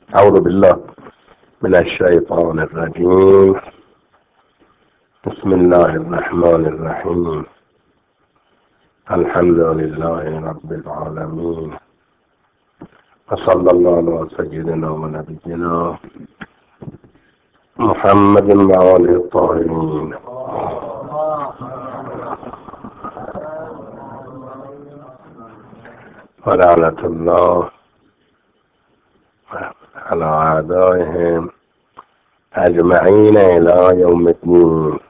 أعوذ بالله من الشيطان الرجيم. بسم الله الرحمن الرحيم. الحمد لله رب العالمين، وصلى الله على سيدنا ونبينا محمد وآله الطاهرين. ولعنة الله على أعدائهم أجمعين إلى يوم الدين.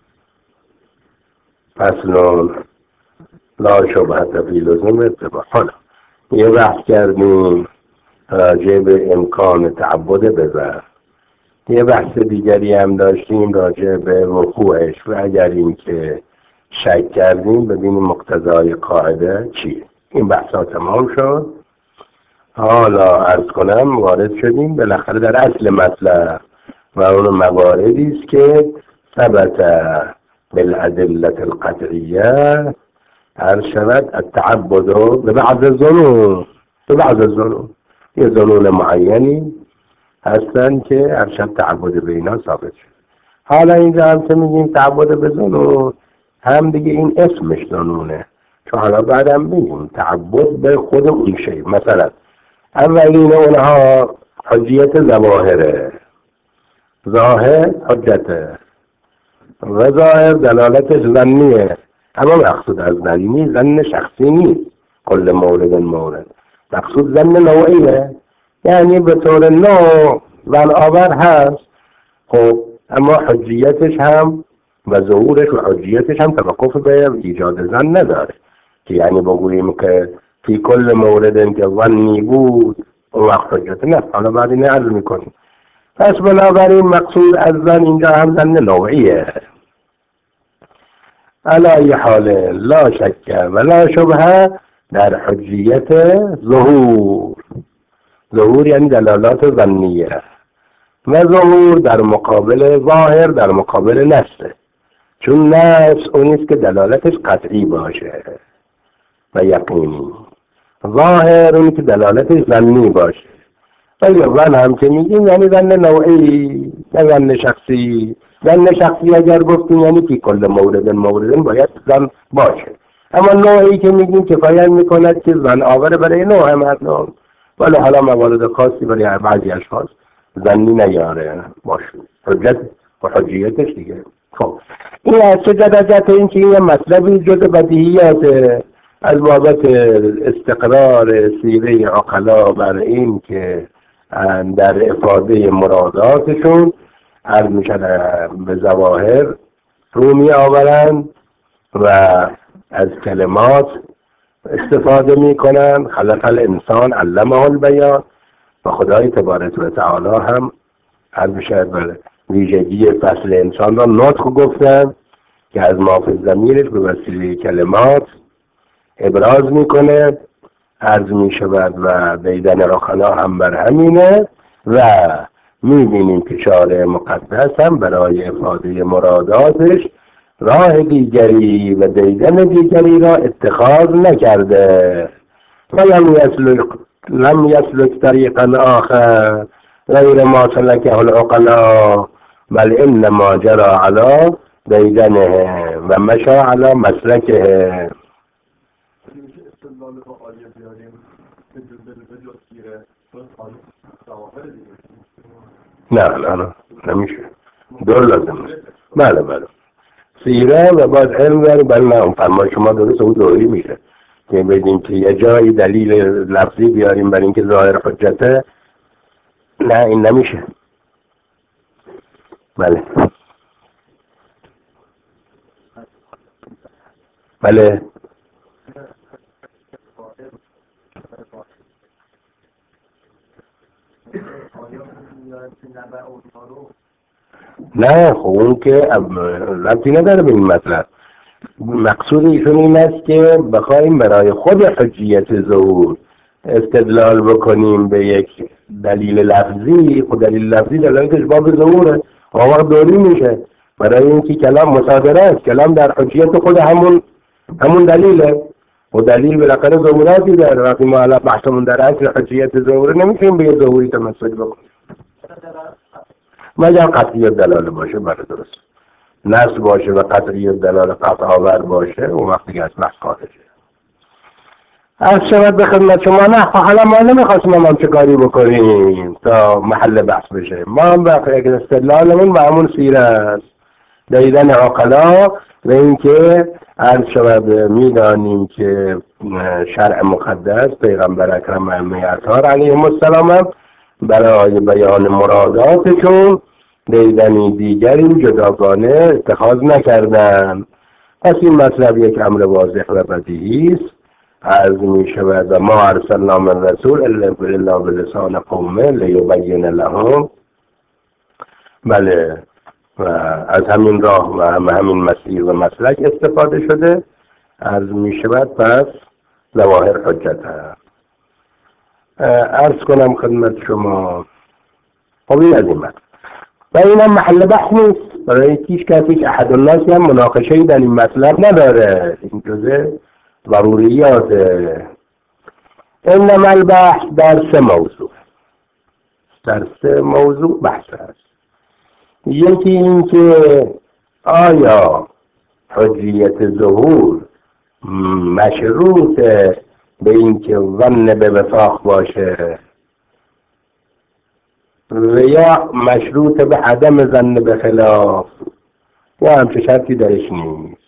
فصل لا شبهة في لزوم اتباع. حالا یه بحث کردیم راجع به امکان تعبد بذر. یه بحث دیگری هم داشتیم راجع به وقوعش و اگر این که شک کردیم ببینیم مقتضای قاعده چیه. این بحثا تمام شد. حالا عرض کنم وارد شدیم بالاخره در اصل مطلب و اون مواردی است که ثبت بالادله القطعیه عرض شود التعبد به بعض الظنون. یه ظنون معینی هستن که ارشد تعبد به اینا ثابت شد. حالا اینجا هم که میگیم تعبد به ظنون، هم دیگه این اسمش ظنونه، چون حالا بعدم میگیم تعبد به خود اون شی. مثلا اولین اونها حجیت ظواهره، ظاهر حجته و ظاهر دلالتش ظنیه، اما مقصود از ظنی ظن شخصی نیست. کل مورد مقصود ظن نوعیه، یعنی به طور نوع ظن هست. خب اما حجیتش هم و ظهورش و حجیتش هم توقف به ایجاد ظن نداره که یعنی بگوییم که فی کل مورد که ظنی بود اون وقت حجت نه. حالا بعد این عرض میکنیم. پس بنابراین مقصود از ظن اینجا هم ظن نوعیه. علی حال لا شک و لا شبهه در حجیت ظهور یعنی دلالات ظنیه و ظهور در مقابل ظاهر، در مقابل نصه، چون نص اونیست که دلالتش قطعی باشه و یقینی، ظاهر اونی که دلالتش ظنی باشه. ولی ظن هم که میگیم یعنی ظن نوعی نه ظن شخصی. ظن شخصی اگر گفتیم یعنی که کل مورد باید ظن باشه، اما نوعی که میگیم کفایت میکند که ظن آوره برای نوع مردم، ولی حالا موارد خاصی برای بعضی اشخاص ظنی نیاره باشه. حجت و حجیتش دیگه. خب این از چه درجت این که یه مطلبی جز بدیهیات از بابت استقرار سیره عقلا بر این که در افاده مراداتشون عرض میشن به ظواهر رو می آورند و از کلمات استفاده میکنن. خلق الانسان علمه البیان و خدای تبارک و تعالی هم عرض میشن به ویژگی فصل انسان را نطق گفتن که از ما فی الضمیرش به وسیله کلمات ابراز میکنه، عرض میشود و دیدن رخنا هم بر همینه. و میبینیم که شارع مقدس هم برای افاده مراداتش راه دیگری و دیدن دیگری را اتخاذ نکرده. و لم یسلک طریقا آخر غیر ما سلکه العقلا بل انما جرى علی دیدنه و مشى علی مسلکه. نه نمیشه، دور لازم. بله سیره و باز علم داریم. بله نه فرمای شما درست او دوری میشه که بدیم که یه جایی دلیل لفظی بیاریم برای اینکه ظاهر حجته. نه این نمیشه. بله نه خب اون که ربطی نداره به این مطلب. مقصود ایشون این است که بخوایم برای خود حجیت ظهور استدلال بکنیم به یک دلیل لفظی. خود دلیل لفظی دلالتش باب ظهوره، آوار دوری میشه برای اینکه کلام مصادره است. کلام در حجیت خود همون دلیله. و دلیل بالاخره ظهوراتی داره. وقتی ما الان بحثمون در اصل حجیت ظهوره نمیتونیم به یه ظهوری تمسک بکنیم مگر قطعی دلاله باشه. برای درست نص باشه و قطعی دلاله قطع آور باشه و وقتی که از بحث خارجه. از شود به خدمت شما نه حالا ما نمیخواستیم هم چه کاری بکنیم تا محل بحث بشه. ما هم به یک استدلالمون به همون سیره است، دیدن عقلا و اینکه عرض شود میدانیم که شرع مقدس پیغمبر اکرم ائمه اطهار علیهم السلام هم برای بیان مراداتشون دیدنی دیگری جداگانه اتخاذ نکردن. پس این مطلب یک امر واضح و بدیهی است. عرض می شود و ما ارسلنا من رسول الا بلسان قومه لیبین لهم. بله، و از همین راه و همین مسیر و مسلک استفاده شده. عرض می شود پس ظواهر حجت هست. عرض کنم خدمت شما این از این مطلب و این هم محل بحث نیست برای هیچ کسی. احد الناس هم مناقشه‌ای در این مطلب نداره. این جزء ضروریات. انما البحث در سه موضوع بحث هست. یکی این که آیا حجیت ظهور مشروط به این که ظن به وفاق باشه و یا مشروط به عدم ظن به خلاف یا همچه شرطی درش نیست.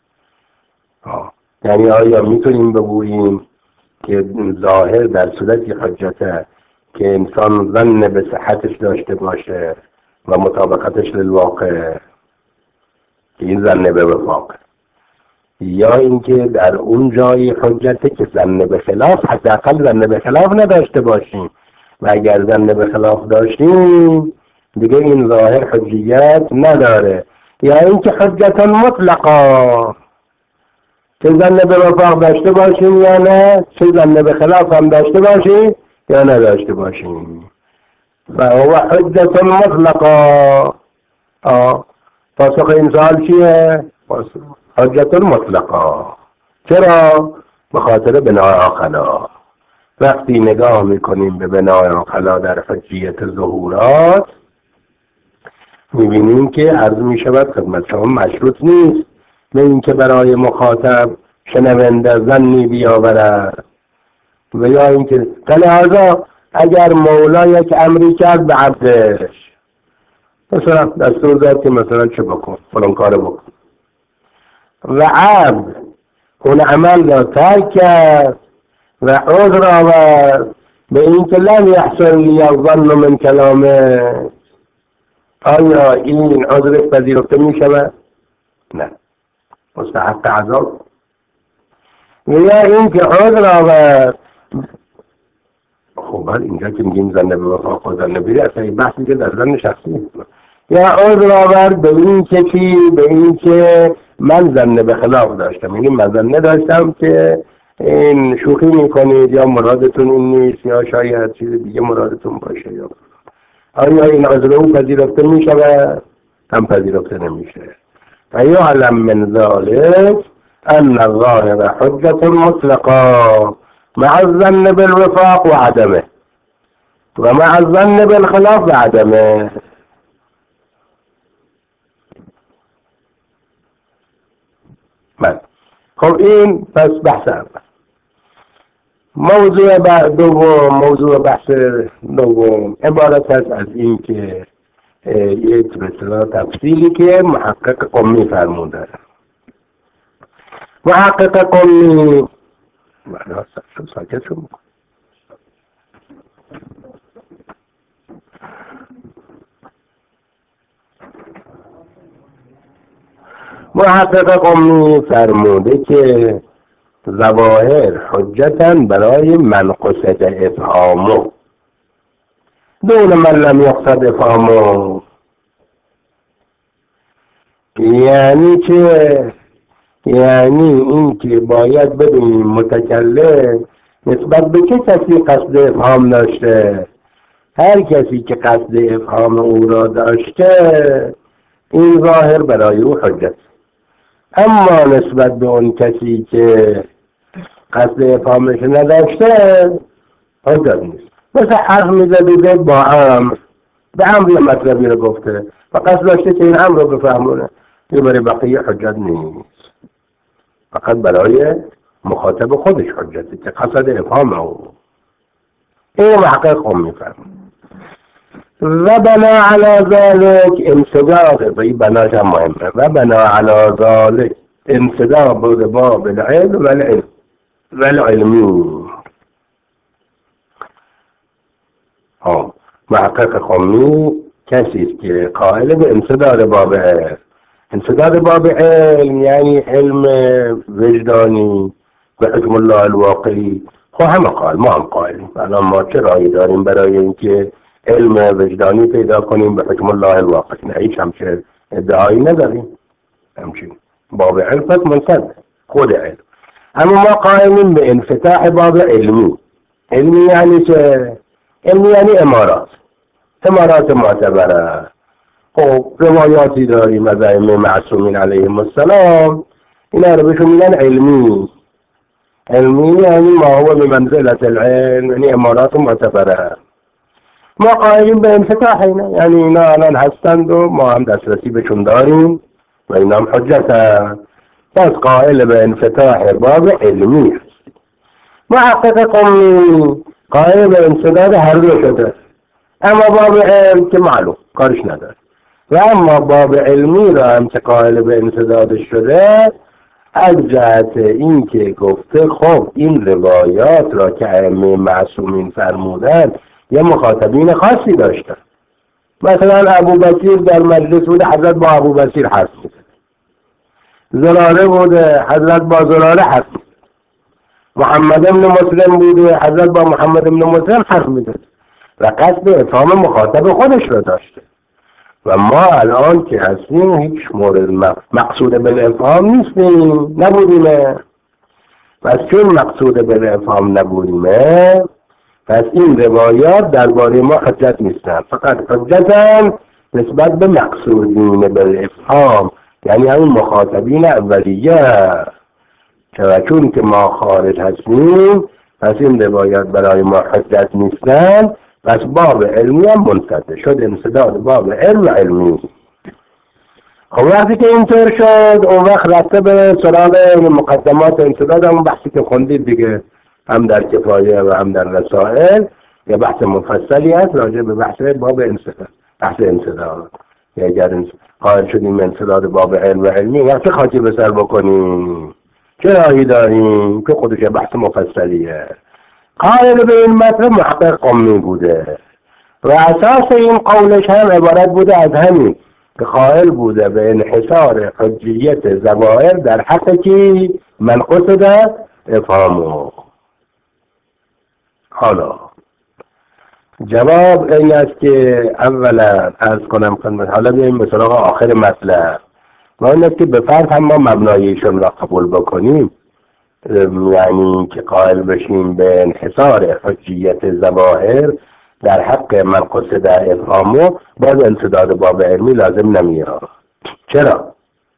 یعنی آیا میتونیم بگوییم که ظاهر در صورتی حجته که انسان ظن به صحتش داشته باشه و مطابقتش للواقع که این ظن به وفاق، یا اینکه در اون جایی حجته که ظن به خلاف حداقل ظن به خلاف نداشته باشیم و اگر ظن به خلاف داشتیم دیگه این ظاهر حجیت نداره، یا اینکه حجتا مطلقا چه ظن به وفاق داشته باشیم یا نه، چه ظن به خلاف هم داشته باشیم یا نداشته باشیم. فهو حجت مطلقا. پاسخ این سوال چیه؟ حجت مطلقا. چرا؟ به خاطر بنای عقلا. وقتی نگاه میکنیم به بنای عقلا در حجیت ظهورات میبینیم که عرض میشود خدمت شما مشروط نیست به اینکه برای مخاطب شنونده ظنی بیاورد و یا اینکه لحاظا اگر مولا یک امری کرد به عبدش، مثلا دستور داد که مثلا چه بکن فلان کار بکن و عبد اون عمل را ترک کرد و عذر آورد به اینکه لم یحصل لی الظن من کلامه، آیا این عذر پذیرفته می شود؟ نه، مستحق عذاب. یا این که عذر آورد، خب اینجا که میگیم ظن به وفاق و ظن بیری اصلا این بحثی که در ظن شخصی، یا عذر آورد به این که چی؟ به این که من ظن به خلاف داشتم، یعنی من ظن داشتم که این شوخی میکنید یا مرادتون این نیست یا شاید چیز دیگه مرادتون باشه. یا آیا این عذر او پذیرفته میشود؟ هم پذیرفته نمیشه. و یعلم من ذلك ان الظاهر حجت مطلقا مع الظن بالوفاق و عدمه و مع الظن بالخلاف و عدمه. خب این پس بحث اول. موضوع بحث دوم عبارت است از این که یک مثلا تفصیلی که محقق قمی فرموده. محقق قمی ساکت شو محقق قمی فرموده که ظواهر حجتن برای من قصد افهامه دون من لم یقصد افهامه. یعنی که این که باید بدونیم متکلم نسبت به چه کسی قصد افهام داشته. هر کسی که قصد افهام او را داشته این ظاهر برای او حجت. اما نسبت به اون کسی که قصد افهامش نداشته حجت نیست. مثل حرف میزد زید با امر، به امر یه مطلبی رو گفته و قصد داشته که این امر رو بفهمونه، یه برای بقیه حجت نیست، فقط برای مخاطب خودش حجته که قصد افهام او. این محقق هم میفهم. و بنا علی ذلك انصداق، و این بناش هم مهمه، و بنا علی ذلك انصداق باب العلم والعلمی. محقق خمی کسی است که قائل به انصداد باب علم. انصداد باب علم یعنی علم وجدانی و حکم الله الواقعی. خب همه قائل، ما هم قائلیم. الان ما چه راهی داریم برای اینکه علم وجدانی پیدا کنیم به حکم الله الواقعی؟ نه، هیچ همچه ادعایی نداریم. همچین باب علم پس منصد خود علم. اما ما قائلیم به انفتاح باب علمی. علمی یعنی چه؟ علمی یعنی امارات معتبره. خب روایاتی داریم از ائمه معصومین علیهم السلام، اینا رو بهشون میگن علمی. علمی یعنی ما هو بمنزلة العلم، یعنی امارات معتبره. ما قائلیم به انفتاح اینا، یعنی اینا الان هستند و ما هم دسترسی بهشون داریم و اینا هم حجت هست. پس قائل به انفتاح باب علمی هست. محقق قومی قائل به انسداد هر دو شده، اما باب علم که معلوم کارش نداره. و اما باب علمی را هم که قائل به انسدادش شده از جهت این که گفته خب این روایات را که ائمه معصومین فرمودن یه مخاطبین خاصی داشتن. مثلا ابو بصیر در مجلس بوده، حضرت با ابو بصیر حرف می‌زد. زراره بوده، حضرت با زراره حرف می‌زد. محمد ابن مسلم بوده، حضرت با محمد ابن مسلم حرف می‌زد و قصد افهام مخاطب خودش رو داشته. و ما الان که هستیم هیچ مورد مقصود بالافهام نیستیم، نبودیم. پس چون مقصود بالافهام نبودیم، پس این روایات درباره ما حجت نیستن، فقط حجتن نسبت به مقصودین بالافهام، یعنی همین مخاطبین اولیه. چون که ما خارج هستیم پس این روایات برای ما حجت نیستن. پس باب علمی هم منصده شد، انصداد باب علم علمی. خب وقتی که اینطور شد اون وقت رفته به سراغ مقدمات انصداد، همون بحثی که خوندید دیگه، هم در کفایه و هم در رسائل یه بحث مفصلی هست راجع به بحث باب انصداد. بحث انصداد اگر قائل شدیم انصداد باب علم و علمی، وقتی خاطی به سر بکنیم چه راهی داریم که خودش بحث مفصلیه. قائل به این مطلب محقق قمی بوده و اساس این قولش هم عبارت بوده از همین که قائل بوده به انحصار حجیت ظواهر در حق کی من قصد افهامه. حالا جواب این است که اولا عرض کنم خدمت، حالا بیاییم به سراغ آخر مطلب و اون است که به فرض هم ما مبنایشون را قبول بکنیم، یعنی که قائل بشیم به انحصار حجیت ظواهر در حق من قصد افهامه، باز انصداد باب علمی لازم نمیاد. چرا؟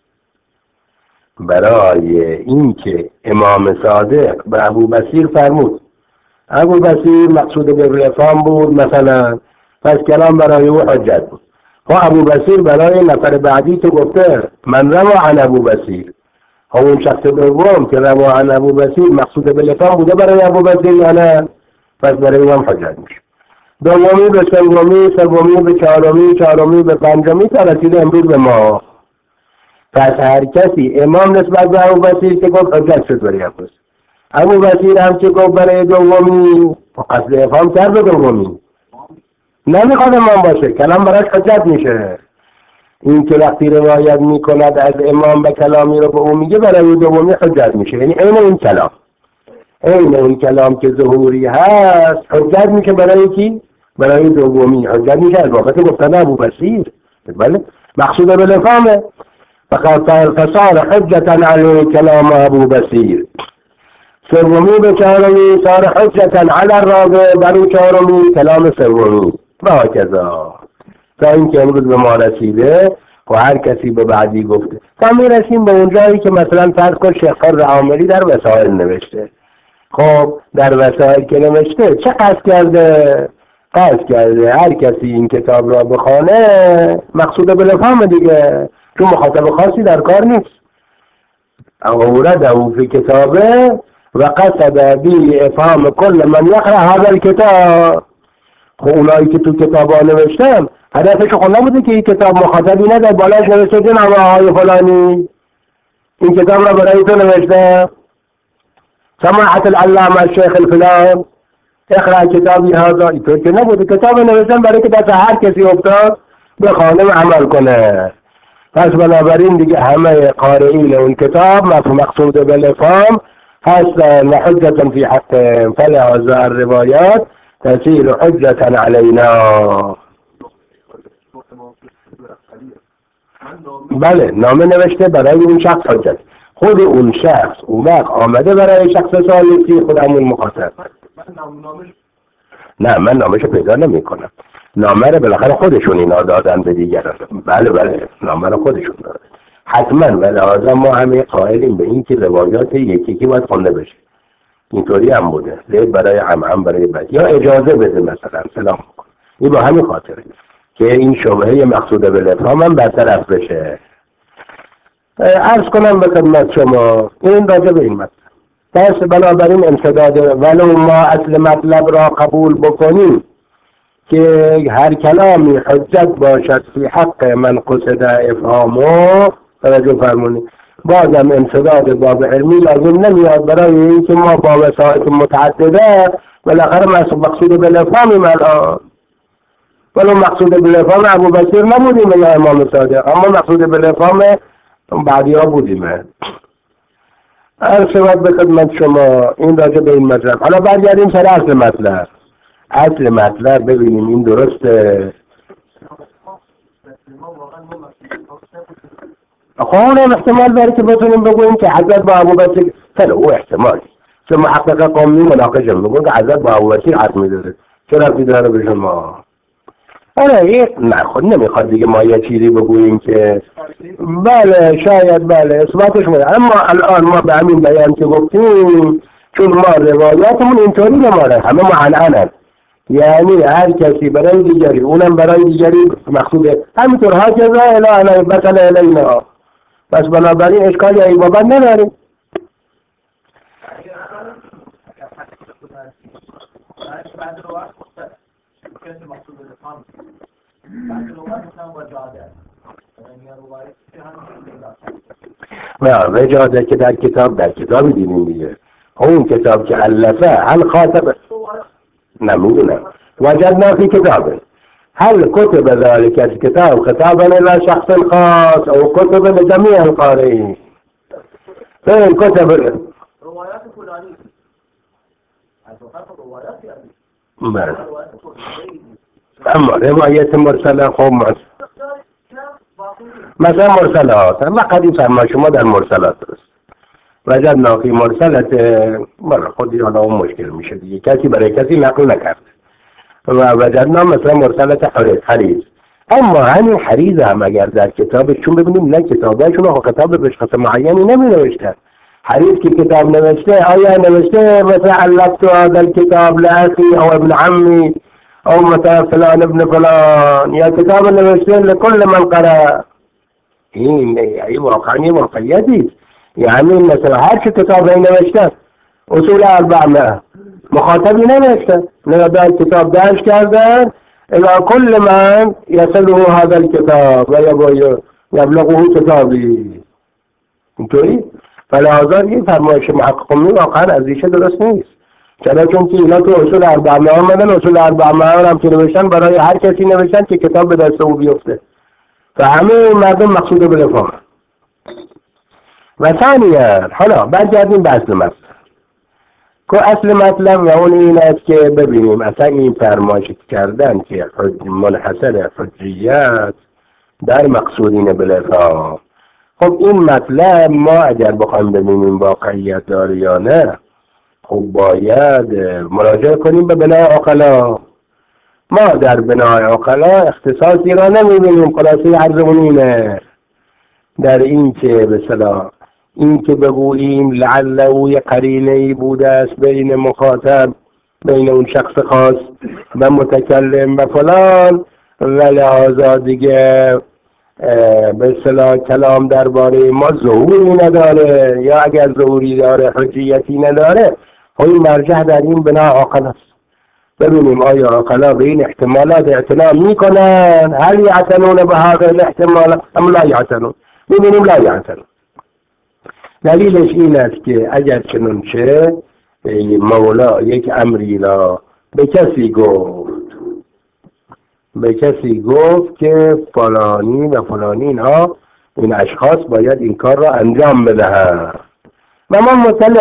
برای اینکه امام صادق به ابو بصیر فرمود، ابو بصیر مقصود به افهام بود مثلا، پس کلام برای او حجت بود. و ابو بصیر برای نفر بعدی که گفته من روا عن ابو بصیر، اون شخص دوم که روا عن ابو بصیر مقصود به افهام بوده برای ابو بصیر یا نه، پس برای او هم حجت میشه. دومی به سومی به چهارمی به پنجمی تا رسیده امروز به ما. پس هر کسی امام نسبت به ابو بصیر که گفت حجت شد برای ابو بصیر هم که گفت برای دومی قصد افهام کرد به دومی، نمیخواد امام باشه، کلام براش حجت میشه. این که وقتی روایت میکند از امام به کلامی رو به اون میگه برای دومی حجت میشه، یعنی عین این کلام که ظهوری هست حجت میشه برای کی؟ برای دومی حجت میشه از وقت گفتن ابو بصیر. بله مقصود بالافهامه. فقط فصار حجتا علی کلام ابو بصیر. سومی به چهارمی صار حجتا علی الرابع، برای چهارمی کلام سومی و هکذا تا اینکه امروز به ما رسیده و هر کسی به بعدی گفته تا میرسیم به اون جایی که مثلا فرض کن شیخ عاملی در وسائل نوشته خب در وسائل که نوشته چه قصد کرده؟ قصد کرده هر کسی این کتاب را بخوانه مقصود بالافهام دیگه، چون مخاطب خاصی در کار نیست. اورده فی کتابه و قصد بی افهام کل من یقرأ هذا الکتاب. خب اونایی که تو کتاب ها نوشتن هدفش خود نبوده که این کتاب مخاطبی نداره، بالاش نوشته جناب آقای فلانی این کتاب را برای تو نوشته، سماحة العلامه الشیخ الفلان اقرأ کتابی هذا. اینطور که نبوده، کتاب نوشتن برای که دست هر کسی افتاد بخوانه و عمل کنه. پس بنابراین دیگه همه قارئین اون کتاب مقصود بالافهام هستن و حجة فی حقهم، فلهذا الروایات تصیر حجة علینا. بله نامه نوشته برای اون شخص حجت، خود اون شخص اون وقت آمده برای شخص ثالثی خود همون مخاطب. نه من نامشو پیدا نمی کنم، نامه رو بالاخره خودشون اینا دادن به دیگران. بله نامه رو خودشون دادن حتما، و لازم ما همه قائلیم به این که روایات یکی یکی باید خونده بشه. اینطوری هم بوده، زید برای عم برای بد، یا اجازه بده مثلا سلام کن. این با همین خاطره که این شبهه مقصود بالافهام هم برطرف بشه. عرض کنم به خدمت شما این راجع به این مطلب. پس بنابراین انسداد ولو ما اصل مطلب را قبول بکنیم که هر کلامی حجت باشد فی حق من قصد افهامه، توجه فرمونید، بازم انسداد باب علمی لازم نمیاد برای اینکه ما با وسائل متعدده بالاخره مقصود بالافهامیم الان. ولو مقصود بالافهام ابو بصیر نبودیم یا امام صادق، اما مقصود بالافهام بعدی ها بودیم. عرض به خدمت شما این راجع به این مطلب. حالا برگردیم سر اصل مطلب. اصل مطلب ببینیم این درسته. خب اونم احتمال داره که بتونیم بگوییم که حضرت با ابو بصیر خیلی او احتمالی، چون محقق قومی مناقشه میگن که حضرت با ابو بصیر حتمی داره، چرا ربطی داره به شما؟ آره نه خود نمیخواد دیگه ما یه چیزی بگوییم که بله شاید بله اثباتش میده، اما الان ما به همین بیان که گفتیم چون ما روایاتمون اینطوری نماره همه معنعنن، یعنی هر کسی برای دیگری اونم برای دیگری مقصوده، همینطور ها جزا اله مثلا الینا. بس بنابراین اشکالی ای بابا نداریم. وجاده که در کتابی دیدیم دیگه، اون کتاب که علفه هل خاطب نمیدونم وجدنا فی کتابه هل كتب ذلك الكتاب خطابا الى شخص خاص او كتب لجميع القارئين. فين كتب روايات فلانية اما روایت مرسله خب مثلا مرسلات ما قدیم فرما شما در مرسلات درست وجدنا فی مرسلت برای خودی حالا اون مشکل میشه دیگه، کسی برای کسی نقل نکرد و وجدنا مثلا مرسلت حریز. اما همین حریز هم اگر در کتابش، چون ببینیم نه کتابشون رو خطاب به شخص معینی نمی نوشتن، حریز که کتاب نوشته آیا نوشته مثلا علقت هذا الكتاب لأخي او ابن عمي او مثلا فلان ابن فلان، یا کتاب نوشته لكل من قرأ. این واقعی واقعیتی، یعنی مثلا هر چه کتاب نوشته اصول 400 مخاطبی نوشته، در کتاب درج کردن الى كل من يصله هذا الكتاب و یبلغه کتابی. اینطوری فلازار این فرمایش محققی واقعا از ریشه درست نیست. چرا؟ چون که اینا تو اصول 400 آمدن، اصول 400 هم که نوشتن برای هر کسی نوشتن که کتاب به دست او بیفته و همه مردم مقصود بالافهام. و ثانیا حالا برگردیم به اصل مطلب که اصل مطلب و اون این است که ببینیم اصلا این فرمایش کردن که منحصر حجیت در مقصودین بالافهام. خب این مطلب ما اگر بخوایم ببینیم واقعیت داره یا نه، خب باید مراجعه کنیم به بنای عقلا. ما در بنای عقلا اختصاصی را نمیبینیم. خلاصه عرضمون اینه در این که به اصطلاح این که بگوییم لعله یه قرینه‌ای بوده است بین مخاطب، بین اون شخص خاص و متکلم و فلان، و لحاظا دیگه به اصطلاح کلام درباره ما ظهوری نداره، یا اگر ظهوری داره حجیتی نداره. این مرجع در این بنا عاقل است. ببینیم آیا عاقلا به این احتمالات اعتنا میکنن؟ هل یعتنون به هذه الاحتمالات ام لا یعتنون؟ ببینیم لا یعتنون. دلیلش این است که اگر چنانچه مولا یک امری را به کسی گفت که فلانی و فلانی اینها این اشخاص باید این کار را انجام بدهند و ما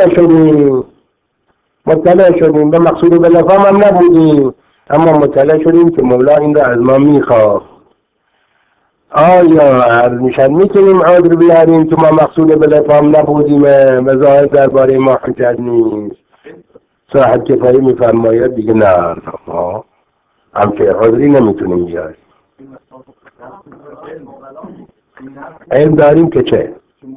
مطلع شدیم به مقصود بلفام هم نبودیم، اما مطلع شدیم که مولا این را از ما میخواد. آیا عرض میشن میتونیم عذر بیاریم که ما مقصود بلفام نبودیم و ظاهر درباره ما حجت نیست؟ صاحب کفایی میفرماید دیگه نه ما همچه عذری نمیتونیم بیاریم. علم داریم که چه؟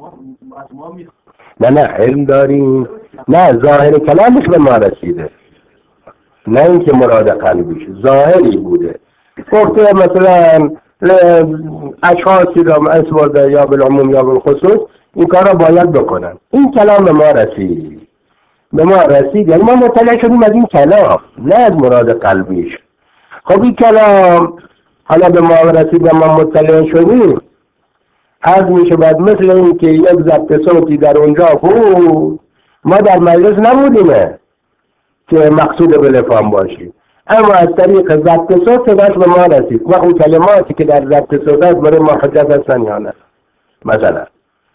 نه علم داریم، نه ظاهر کلامش به ما رسیده، نه اینکه مراد قلبیش ظاهری بوده. گفته مثلا اشخاصی را اسورده یا بالعموم یا بالخصوص این کار را باید بکنن. این کلام به ما رسید یعنی ما مطلع شدیم از این کلام، نه از مراد قلبیش. خب این کلام حالا به ما رسید و ما مطلع شدیم، از میشه بعد مثل این که یک ضبط صوتی در اونجا بود، ما در مجلس نبودیم که مقصود بلفام باشیم، اما از طریق ضبط صوت صداش به ما رسید و اون کلماتی که در ضبط صوت هست برای ما حجت هستن یا نه. مثلا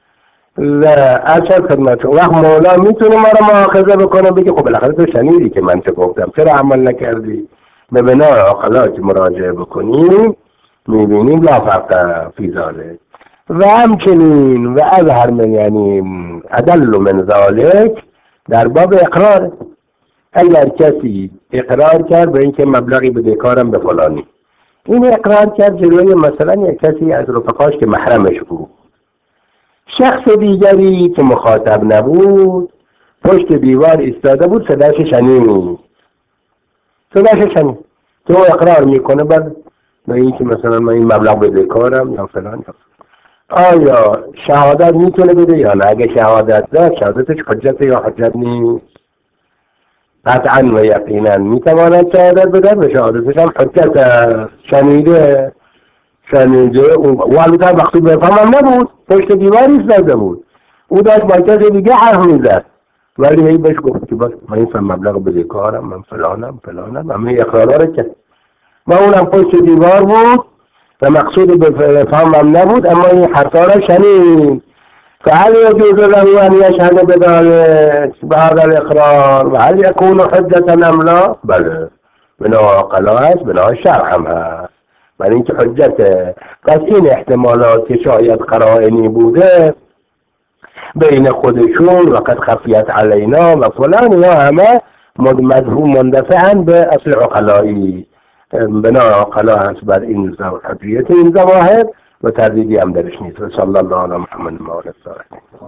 ارشد خدمت وقت مولا میتونه ما را مؤاخذه بکنه، بگه خب بالاخره تو شنیدی که من چه گفتم، چرا عمل نکردی؟ به بنای عقلات مراجعه بکنیم میبینیم لا فرق فی ذلک. و همچنین و اظهر من یعنی ادل من ذلک در باب اقرار. اگر کسی اقرار کرد به اینکه مبلغی بده کارم به فلانی، این اقرار کرد جلوی مثلا یک کسی از رفقاش که محرمش بود، شخص دیگری که مخاطب نبود پشت دیوار ایستاده بود، صداش شنید تو اقرار میکنه بعد به اینکه مثلا من این مبلغ بده کارم یا فلان. آیا شهادت میتونه بده یا نه؟ اگه شهادت داد شهادتش حجت یا حجت نیست؟ قطعا و یقینا میتواند شهادت بده و شهادتش هم حجت. شنیده و البته مقصود بفهم هم نبود، پشت دیوار ایستاده بود، او داشت با کسی دیگه حرف میزد ولی هی بهش گفت که بس من این مبلغ بده کارم، من فلانم همه اقرارا رو کرد و اونم پشت دیوار بود و مقصود بفهم هم نبود، اما این حرفا را شنید. فهل يجوز له أن يشهد بذلك بعد الإقرار وهل يكون حجة أم لا؟ بله بنا عقلا هست، بنا شرع هم هست، بل اینکه حجته. پس این احتمالات که شاید قرائنی بوده بین خودشون و قد خفیت علینا و فلان، یا همه مدفوع مندفعا به اصل عقلایی، بنا عقلا هست بر این حجیت این ظواهر و تردیدی هم درش نیست. صلی الله علی محمد و آله الطاهرین.